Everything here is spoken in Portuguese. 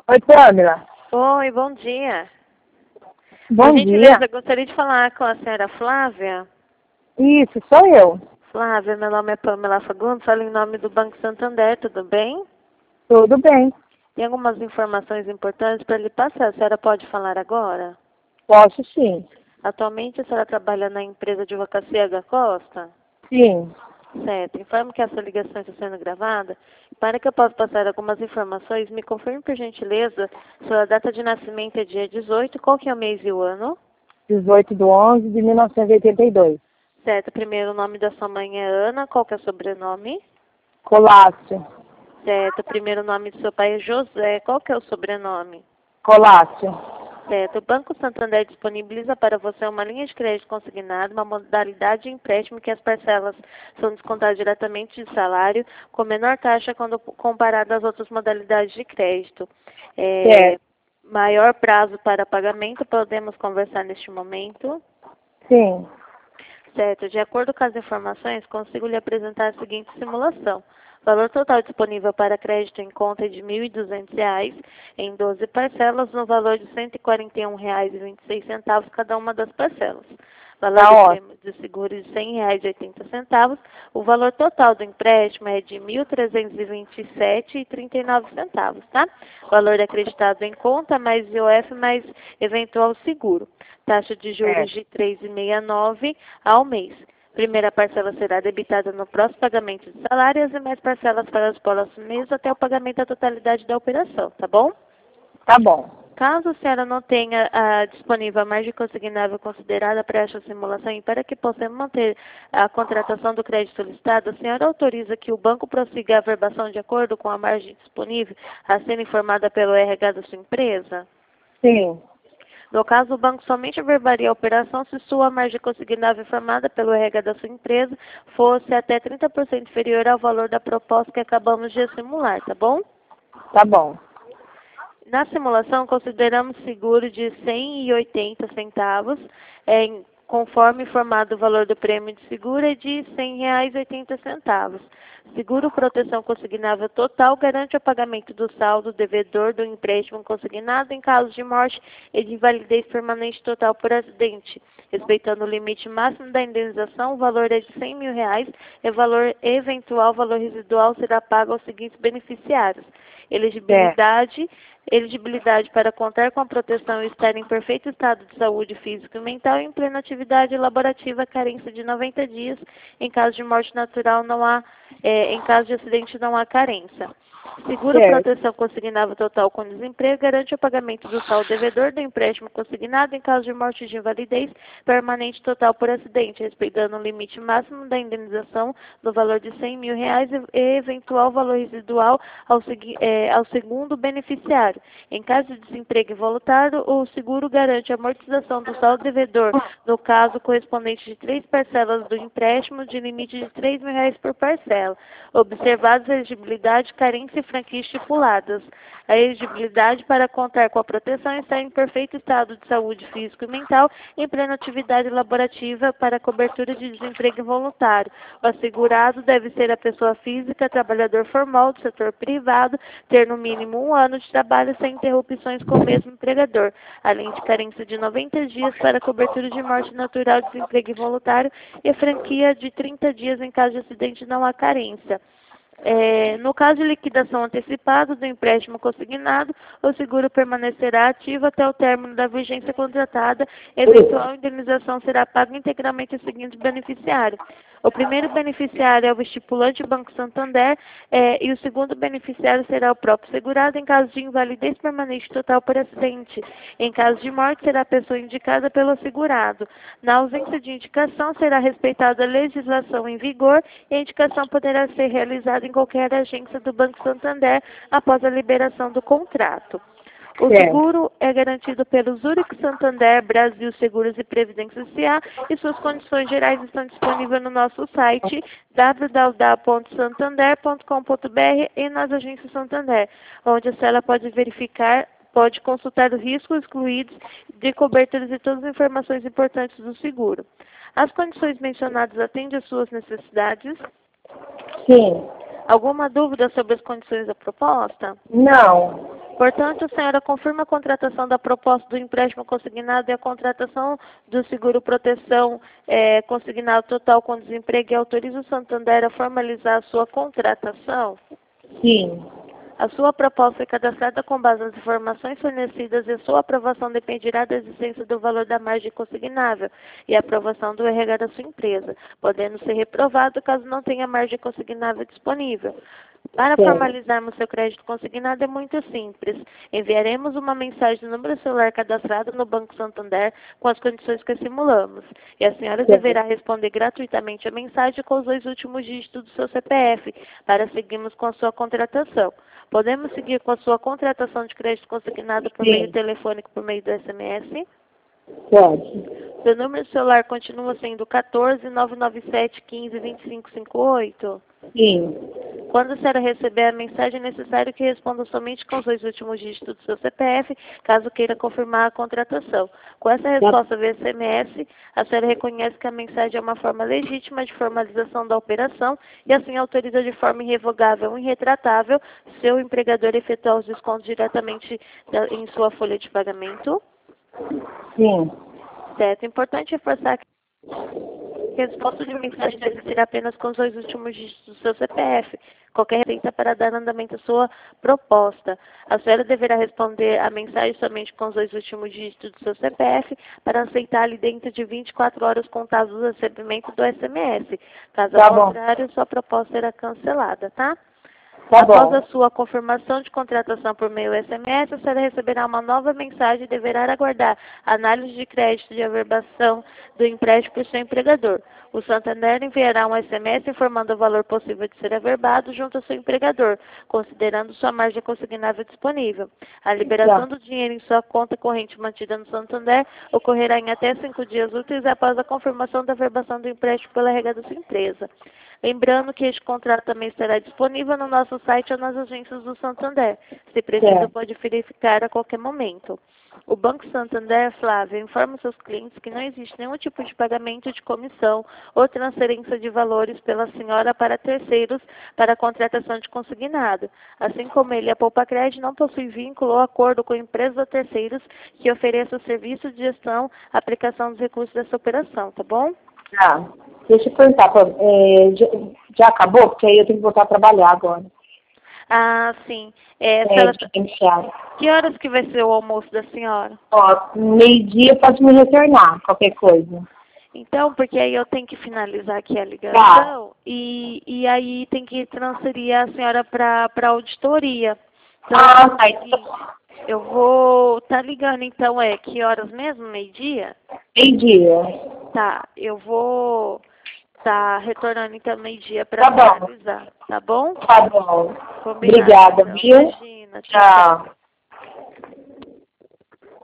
Oi, Pamela. Oi, bom dia. Bom Por gentileza, dia. gostaria de falar com a senhora Flávia. Isso, sou eu. Flávia, meu nome é Pamela Fagundes, falo em nome do Banco Santander, tudo bem? Tudo bem. Tem algumas informações importantes para lhe passar. A senhora pode falar agora? Posso sim. Atualmente a senhora trabalha na empresa de advocacia H Costa? Sim. Certo. Informo que essa ligação está sendo gravada. Para que eu possa passar algumas informações, me confirme por gentileza, sua data de nascimento é dia 18, qual que é o mês e o ano? 18/11/1982. Certo. Primeiro, o nome da sua mãe é Ana, qual que é o sobrenome? Colácio. Certo. Primeiro nome do seu pai é José, qual que é o sobrenome? Colácio. Certo. O Banco Santander disponibiliza para você uma linha de crédito consignada, uma modalidade de empréstimo que as parcelas são descontadas diretamente de salário, com menor taxa quando comparado às outras modalidades de crédito. Certo. Maior prazo para pagamento, podemos conversar neste momento. Sim. Certo. De acordo com as informações, consigo lhe apresentar a seguinte simulação. O valor total disponível para crédito em conta é de R$ 1.200 em 12 parcelas, no valor de R$ 141,26 cada uma das parcelas. Valor Tá do ótimo. prêmio de seguro de R$ 100,80. O valor total do empréstimo é de R$ 1.327,39, tá? Valor acreditado em conta, mais IOF, mais eventual seguro. Taxa de juros Certo. de 3,69 ao mês. Primeira parcela será debitada no próximo pagamento de salário e as demais parcelas para os próximos meses até o pagamento da totalidade da operação, tá bom? Tá bom. Caso a senhora não tenha disponível a margem consignável considerada para esta simulação e para que possamos manter a contratação do crédito solicitado, a senhora autoriza que o banco prossiga a averbação de acordo com a margem disponível a ser informada pelo RH da sua empresa? Sim. No caso, o banco somente averbaria a operação se sua margem consignável informada pelo RH da sua empresa fosse até 30% inferior ao valor da proposta que acabamos de simular, tá bom? Tá bom. Na simulação, consideramos seguro de R$ 100,80, conforme informado o valor do prêmio de seguro é de R$ 100,80. Seguro proteção consignável total garante o pagamento do saldo devedor do empréstimo consignado em caso de morte e de invalidez permanente total por acidente. Respeitando o limite máximo da indenização, o valor é de R$ 100 mil e o valor eventual, valor residual, será pago aos seguintes beneficiários. Elegibilidade para contar com a proteção e estar em perfeito estado de saúde físico e mental e em plena atividade laborativa, carência de 90 dias. Em caso de morte natural, em caso de acidente, não há carência. Seguro Certo. proteção consignável total com desemprego garante o pagamento do saldo devedor do empréstimo consignado em caso de morte de invalidez permanente total por acidente, respeitando o limite máximo da indenização no valor de R$ 100 mil e eventual valor residual ao segundo beneficiário. Em caso de desemprego involuntário, o seguro garante a amortização do saldo devedor, no caso correspondente de 3 parcelas do empréstimo, de limite de R$ 3 mil por parcela, observados a elegibilidade, carência e franquia estipuladas. A elegibilidade para contar com a proteção está em perfeito estado de saúde físico e mental, em plena atividade laborativa para cobertura de desemprego involuntário. O assegurado deve ser a pessoa física, trabalhador formal do setor privado, ter no mínimo 1 ano de trabalho sem interrupções com o mesmo empregador, além de carência de 90 dias para cobertura de morte natural, desemprego involuntário e franquia de 30 dias em caso de acidente não há carência. No caso de liquidação antecipada do empréstimo consignado, o seguro permanecerá ativo até o término da vigência contratada. Eventual indenização será paga integralmente aos seguintes beneficiários. O primeiro beneficiário é o estipulante Banco Santander e o segundo beneficiário será o próprio segurado em caso de invalidez permanente total por acidente. Em caso de morte, será a pessoa indicada pelo segurado. Na ausência de indicação, será respeitada a legislação em vigor e a indicação poderá ser realizada em qualquer agência do Banco Santander após a liberação do contrato. O seguro é garantido pelo Zurich Santander Brasil Seguros e Previdência S.A. e suas condições gerais estão disponíveis no nosso site www.santander.com.br e nas agências Santander, onde a senhora pode consultar os riscos excluídos de coberturas e todas as informações importantes do seguro. As condições mencionadas atendem às suas necessidades? Sim. Alguma dúvida sobre as condições da proposta? Não. Portanto, a senhora confirma a contratação da proposta do empréstimo consignado e a contratação do seguro-proteção consignado total com desemprego e autoriza o Santander a formalizar a sua contratação? Sim. A sua proposta foi cadastrada com base nas informações fornecidas e a sua aprovação dependerá da existência do valor da margem consignável e a aprovação do RH da sua empresa, podendo ser reprovado caso não tenha margem consignável disponível. Para formalizarmos seu crédito consignado é muito simples. Enviaremos uma mensagem no número celular cadastrado no Banco Santander com as condições que simulamos. E a senhora deverá responder gratuitamente a mensagem com os 2 últimos dígitos do seu CPF para seguirmos com a sua contratação. Podemos seguir com a sua contratação de crédito consignado por meio telefônico, por meio do SMS? Pode. Seu número de celular continua sendo 14 997 15 2558? Sim. Quando a senhora receber a mensagem, é necessário que responda somente com os 2 últimos dígitos do seu CPF, caso queira confirmar a contratação. Com essa resposta via SMS, a senhora reconhece que a mensagem é uma forma legítima de formalização da operação e assim autoriza de forma irrevogável e irretratável seu empregador efetuar os descontos diretamente em sua folha de pagamento? Sim. Certo. É importante reforçar que a resposta de mensagem deve ser apenas com os 2 últimos dígitos do seu CPF. Qualquer receita para dar andamento à sua proposta. A senhora deverá responder a mensagem somente com os 2 últimos dígitos do seu CPF para aceitar-lhe dentro de 24 horas contadas do recebimento do SMS. Caso contrário, sua proposta será cancelada, tá? Após a sua confirmação de contratação por meio SMS, a senhora receberá uma nova mensagem e deverá aguardar a análise de crédito de averbação do empréstimo por seu empregador. O Santander enviará um SMS informando o valor possível de ser averbado junto ao seu empregador, considerando sua margem consignável disponível. A liberação do dinheiro em sua conta corrente mantida no Santander ocorrerá em até 5 dias úteis após a confirmação da averbação do empréstimo pela RH da sua empresa. Lembrando que este contrato também estará disponível no nosso site ou nas agências do Santander. Se preciso, pode verificar a qualquer momento. O Banco Santander, Flávia, informa seus clientes que não existe nenhum tipo de pagamento de comissão ou transferência de valores pela senhora para terceiros para a contratação de consignado. Assim como ele, a Poupacred não possui vínculo ou acordo com empresas ou terceiros que ofereçam o serviço de gestão, aplicação dos recursos dessa operação, tá bom? Tá. Deixa eu perguntar, já acabou? Porque aí eu tenho que voltar a trabalhar agora. Ah, sim. Que horas que vai ser o almoço da senhora? Ó, meio-dia pode me retornar, qualquer coisa. Então, porque aí eu tenho que finalizar aqui a ligação e aí tem que transferir a senhora para a auditoria. Então, eu vou estar ligando, então, que horas mesmo? Meio-dia? Meio-dia. Tá, eu vou estar retornando, então, meio-dia para finalizar, tá bom? Tá bom. Combinado, Obrigada, então. viu? Imagina, Tchau.